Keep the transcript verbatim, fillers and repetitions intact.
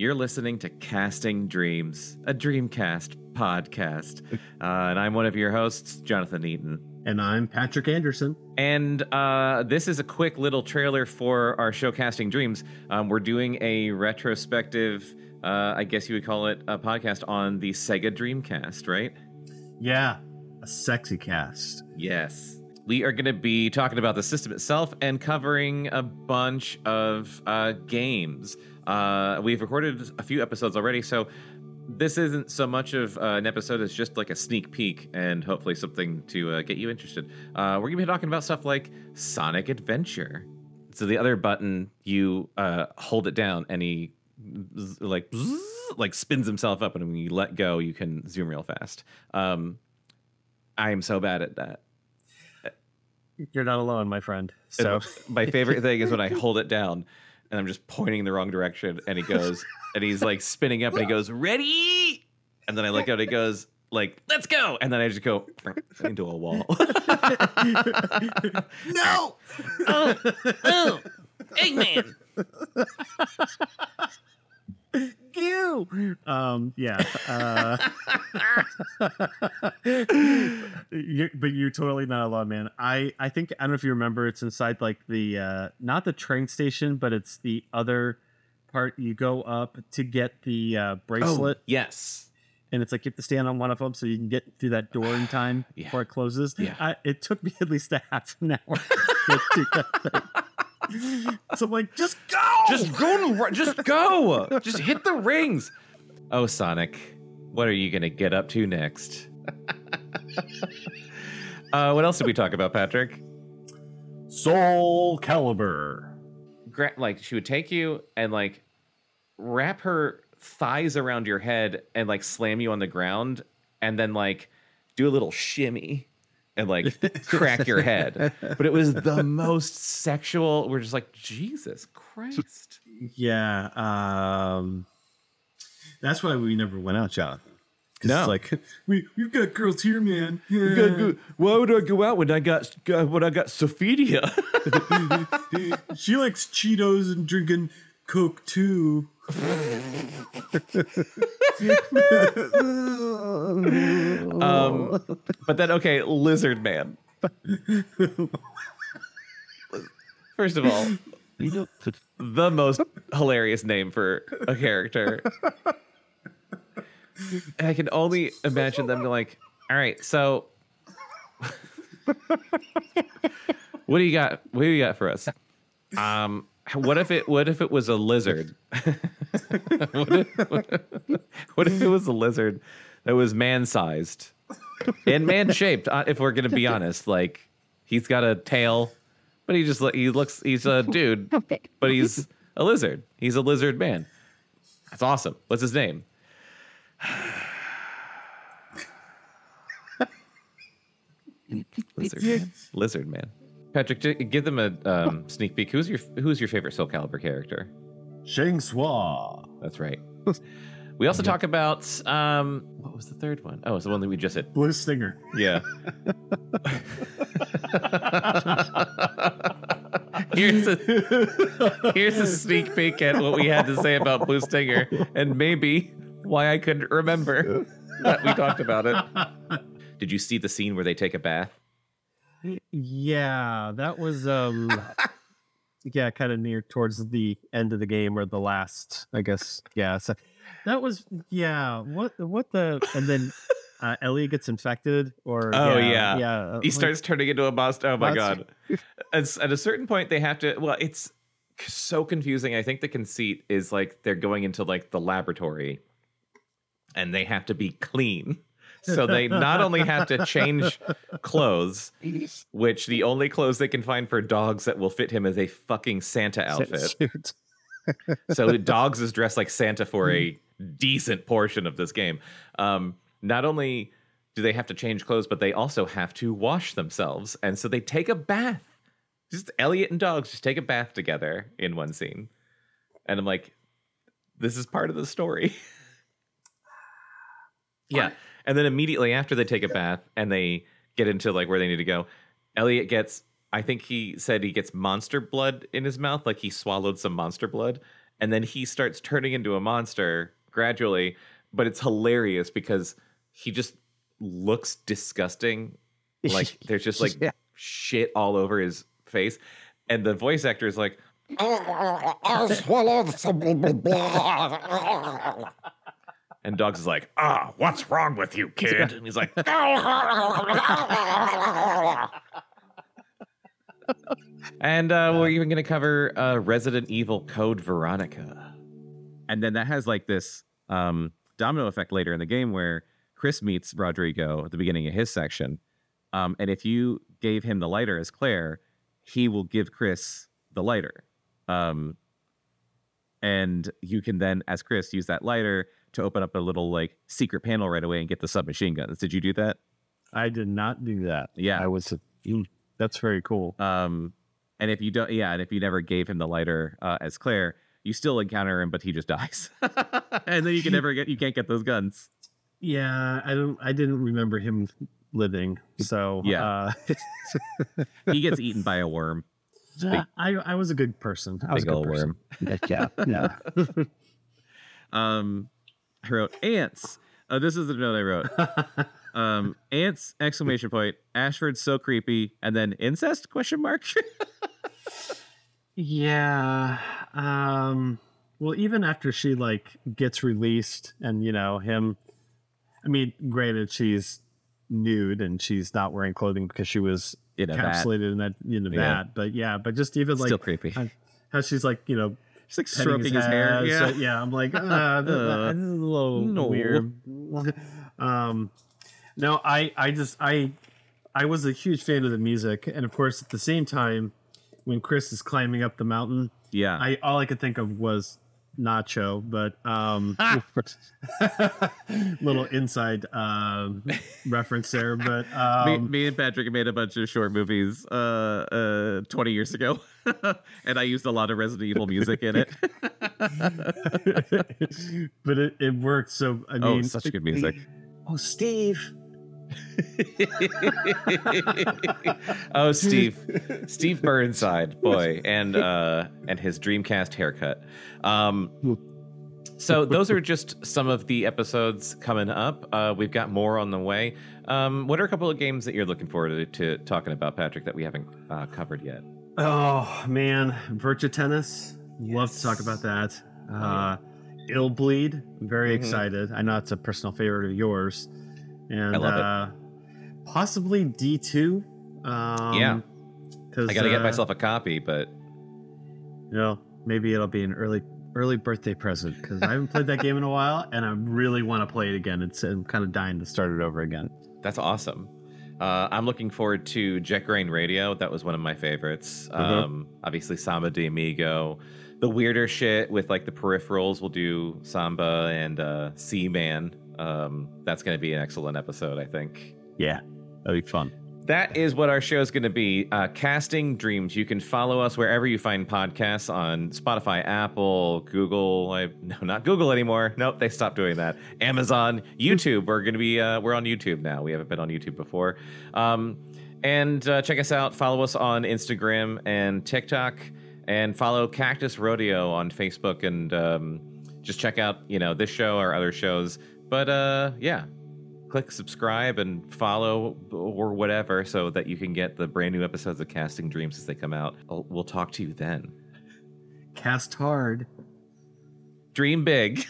You're listening to Casting Dreams, a Dreamcast podcast. Uh, and I'm one of your hosts, Jonathan Eaton. And I'm Patrick Anderson. And uh, this is a quick little trailer for our show, Casting Dreams. Um, we're doing a retrospective, uh, I guess you would call it, a podcast on the Sega Dreamcast, right? Yeah, a sexy cast. Yes. We are going to be talking about the system itself and covering a bunch of uh, games. Uh, we've recorded a few episodes already, so this isn't so much of uh, an episode as just like a sneak peek and hopefully something to uh, get you interested. Uh, we're going to be talking about stuff like Sonic Adventure. So the other button, you uh, hold it down and he like like spins himself up, and when you let go, you can zoom real fast. Um, I am so bad at that. You're not alone, my friend. So my favorite thing is when I hold it down and I'm just pointing in the wrong direction, and he goes, and he's like spinning up, and he goes, ready? And then I look out, and it goes like, let's go. And then I just go into a wall. No! Oh, oh, Eggman. You. Um, yeah. Uh, you're, but you're totally not alone, man. I, I think, I don't know if you remember, it's inside like the, uh, not the train station, but it's the other part. You go up to get the uh, bracelet. Oh, yes. And it's like you have to stand on one of them so you can get through that door in time Yeah. before it closes. Yeah. I, it took me at least a half an hour to get through that thing. So I'm like, just go! Just go, just go. Just hit the rings. Oh, Sonic, what are you going to get up to next? uh, what else did we talk about, Patrick? Soul Calibur. Gra- like, she would take you and, like, wrap her thighs around your head and, like, slam you on the ground and then, like, do a little shimmy and, like, crack your head. But it was the most sexual. We're just like, Jesus Christ. Yeah, um, that's why we never went out, Jonathan. 'Cause No. it's like we we've got girls here, man. You gotta go- Why would I go out when I got when I got Sophia? She likes Cheetos and drinking Coke too. um, but then, okay, Lizard Man. First of all, the most hilarious name for a character. And I can only imagine them like, all right, so what do you got? What do you got for us? Um, what if it? What if it was a lizard? what, if, what if it was a lizard that was man-sized and man-shaped? Uh, if we're gonna be honest, like he's got a tail, but he just he looks he's a dude, but he's a lizard. He's a lizard man. That's awesome. What's his name? Lizard man. Lizard man. Patrick, j- give them a um, sneak peek. Who's your Who's your favorite Soul Calibur character? Shang Tsung. That's right. We also talk about um, what was the third one? Oh, it's the one that we just hit. Blue Stinger. Yeah. here's a here's a sneak peek at what we had to say about Blue Stinger, and maybe why I couldn't remember that we talked about it. Did you see the scene where they take a bath? Yeah, that was um yeah, kind of near towards the end of the game or the last, I guess. Yeah, so that was yeah, what what the and then uh, Ellie gets infected or Oh yeah, yeah, yeah. he starts turning into a monster. Oh my Monster. god! At, at a certain point, they have to. Well, it's so confusing. I think the conceit is like they're going into like the laboratory, and they have to be clean. So they not only have to change clothes, which the only clothes they can find for dogs that will fit him is a fucking Santa outfit. Suit. So Dogs is dressed like Santa for a decent portion of this game. Um, not only do they have to change clothes, but they also have to wash themselves. And so they take a bath. Just Elliot and Dogs just take a bath together in one scene. And I'm like, this is part of the story. Yeah. And then immediately after they take a bath and they get into like where they need to go, Elliot gets, I think he said he gets monster blood in his mouth, like he swallowed some monster blood, and then he starts turning into a monster gradually. But it's hilarious because he just looks disgusting. Like there's just like Yeah. shit all over his face, and the voice actor is like, I swallowed some blah, blah, blah. and Dogs is like, ah, what's wrong with you, kid? And he's like, and uh, we're even going to cover uh, Resident Evil Code Veronica, and then that has like this um, domino effect later in the game where Chris meets Rodrigo at the beginning of his section, um, and if you gave him the lighter as Claire, he will give Chris the lighter. Um, and you can then, as Chris, use that lighter to open up a little like secret panel right away and get the submachine guns. Did you do that? I did not do that. Yeah. I was. mm, That's very cool. Um, and if you don't, yeah, and if you never gave him the lighter uh, as Claire, you still encounter him, but he just dies, and then you can never get, you can't get those guns. Yeah, I don't. I didn't remember him living. So Yeah. uh, He gets eaten by a worm. I I was a good person. I was a Big good old person. worm. Yeah, yeah. Um, I wrote ants. Uh, this is the note I wrote. Um, ants! Exclamation point. Ashford's so creepy, and then incest? Question mark. Yeah. Um, well, even after she like gets released, and you know him. I mean, granted, she's nude and she's not wearing clothing because she was In a vat. encapsulated in that in a Yeah. vat. But yeah, but just even like Still creepy. how, how she's like, you know, She's like petting stroking his hair. head. Yeah. So, yeah. I'm like, uh, this, Uh, this is a little no. weird. um, no, I, I just, I, I was a huge fan of the music, and of course, at the same time, when Chris is climbing up the mountain, Yeah. I all I could think of was Nacho, but um, little inside um reference there. But um, me, me and Patrick made a bunch of short movies uh, uh, twenty years ago, and I used a lot of Resident Evil music in it. but it, it worked. So I Oh, mean, such good music. Oh, Steve. Oh, Steve, Steve Burnside, boy, and uh, and his Dreamcast haircut. Um, so those are just some of the episodes coming up. Uh, we've got more on the way. Um, what are a couple of games that you're looking forward to, to talking about, Patrick, that we haven't uh, covered yet? Oh man, Virtua Tennis. Love to talk about that. Uh, Ill Bleed. I'm very Mhm. excited. I know it's a personal favorite of yours. And I love it. uh, possibly D two. Um, Yeah. Cause, I got to get uh, myself a copy, but You know, maybe it'll be an early early birthday present because I haven't played that game in a while, and I really want to play it again. It's I'm kind of dying to start it over again. that's awesome. Uh, I'm looking forward to Jet Grain Radio. That was one of my favorites. Mhm. Um, obviously, Samba de Amigo. The weirder shit with like the peripherals, we'll do Samba and uh, Seaman. Um, that's going to be an excellent episode, I think. Yeah, that'd be fun. That is what our show is going to be. Uh, Casting Dreams. You can follow us wherever you find podcasts on Spotify, Apple, Google. I, no, not Google anymore. Nope, they stopped doing that. Amazon, YouTube. We're going to be. Uh, we're on YouTube now. We haven't been on YouTube before. Um, and uh, check us out. Follow us on Instagram and TikTok, and follow Cactus Rodeo on Facebook. And um, just check out, you know, this show or other shows. But uh, yeah. Click subscribe and follow or whatever so that you can get the brand new episodes of Casting Dreams as they come out. I'll, we'll talk to you then. Cast hard. Dream big.